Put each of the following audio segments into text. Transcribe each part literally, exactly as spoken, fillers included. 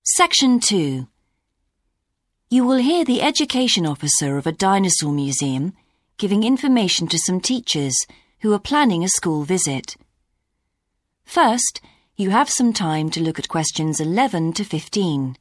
Section two. You will hear the education officer of a dinosaur museum giving information to some teachers who are planning a school visit. First, you have some time to look at questions eleven to fifteen.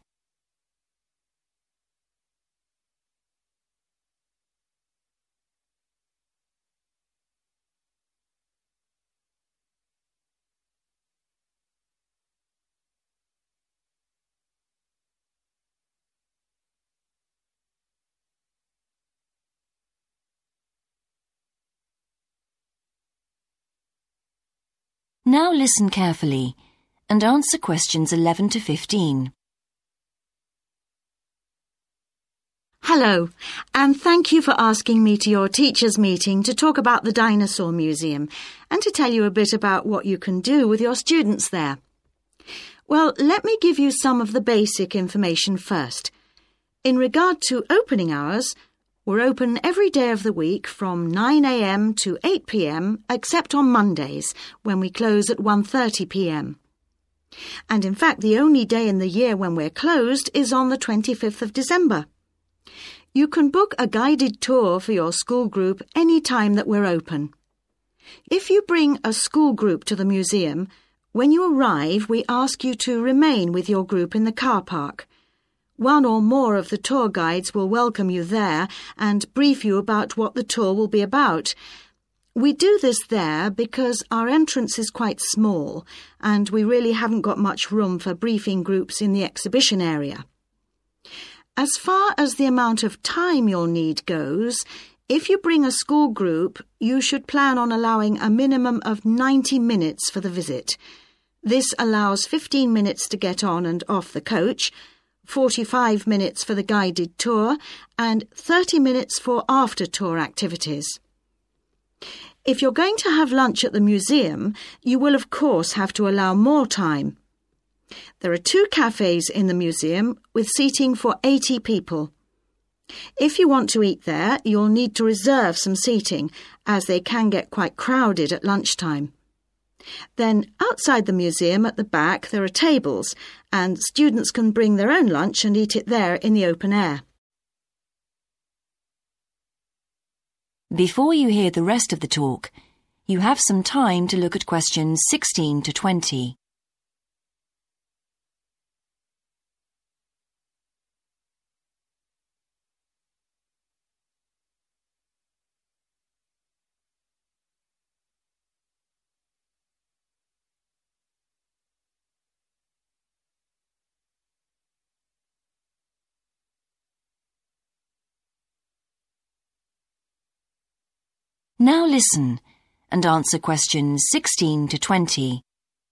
Now listen carefully and answer questions eleven to fifteen. Hello, and thank you for asking me to your teachers' meeting to talk about the Dinosaur Museum and to tell you a bit about what you can do with your students there. Well, let me give you some of the basic information first. In regard to opening hours, we're open every day of the week from nine a m to eight p m except on Mondays, when we close at one thirty p m And in fact, the only day in the year when we're closed is on the twenty-fifth of December. You can book a guided tour for your school group any time that we're open. If you bring a school group to the museum, when you arrive, we ask you to remain with your group in the car park. One or more of the tour guides will welcome you there and brief you about what the tour will be about. We do this there because our entrance is quite small and we really haven't got much room for briefing groups in the exhibition area. As far as the amount of time you'll need goes, if you bring a school group, you should plan on allowing a minimum of ninety minutes for the visit. This allows fifteen minutes to get on and off the coach, forty-five minutes for the guided tour, and thirty minutes for after-tour activities. If you're going to have lunch at the museum, you will of course have to allow more time. There are two cafes in the museum with seating for eighty people. If you want to eat there, you'll need to reserve some seating, as they can get quite crowded at lunchtime. Then, outside the museum at the back, there are tables, and students can bring their own lunch and eat it there in the open air. Before you hear the rest of the talk, you have some time to look at questions sixteen to twenty. Now listen and answer questions sixteen to twenty.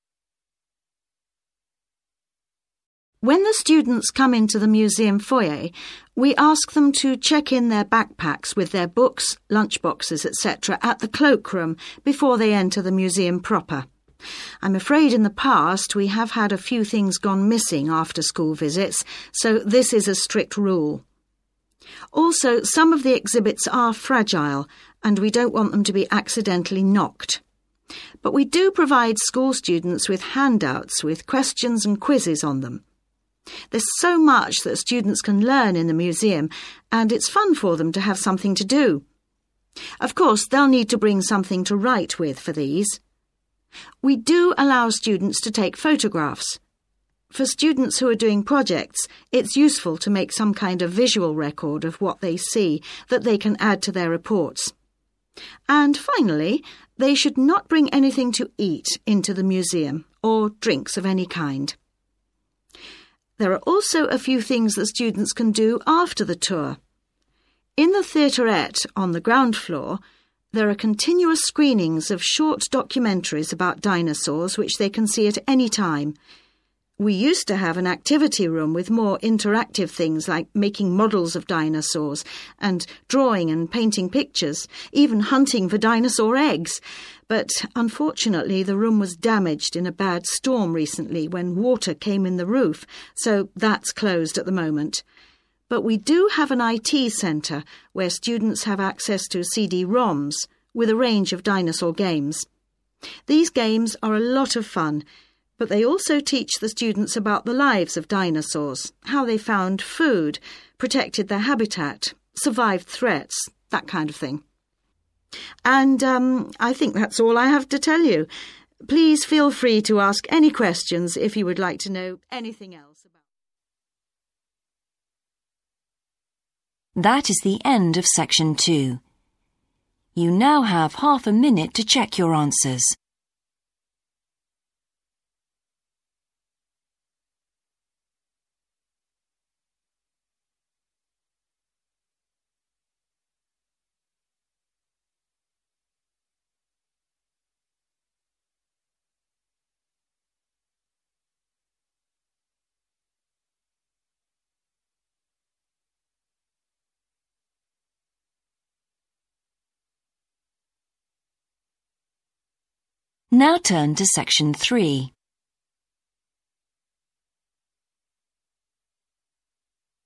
When the students come into the museum foyer, we ask them to check in their backpacks with their books, lunchboxes, et cetera at the cloakroom before they enter the museum proper. I'm afraid in the past we have had a few things gone missing after school visits, so this is a strict rule. Also, some of the exhibits are fragile, and we don't want them to be accidentally knocked. But we do provide school students with handouts with questions and quizzes on them. There's so much that students can learn in the museum, and it's fun for them to have something to do. Of course, they'll need to bring something to write with for these. We do allow students to take photographs. For students who are doing projects, it's useful to make some kind of visual record of what they see that they can add to their reports. And finally, they should not bring anything to eat into the museum or drinks of any kind. There are also a few things that students can do after the tour. In the theaterette on the ground floor, there are continuous screenings of short documentaries about dinosaurs which they can see at any time. We used to have an activity room with more interactive things like making models of dinosaurs and drawing and painting pictures, even hunting for dinosaur eggs. But unfortunately, the room was damaged in a bad storm recently when water came in the roof, so that's closed at the moment. But we do have an I T centre where students have access to C D ROMs with a range of dinosaur games. These games are a lot of fun, But they also teach the students about the lives of dinosaurs, how they found food, protected their habitat, survived threats, that kind of thing. And um, I think that's all I have to tell you. Please feel free to ask any questions if you would like to know anything else about. That is the end of section two. You now have half a minute to check your answers. Now turn to section three.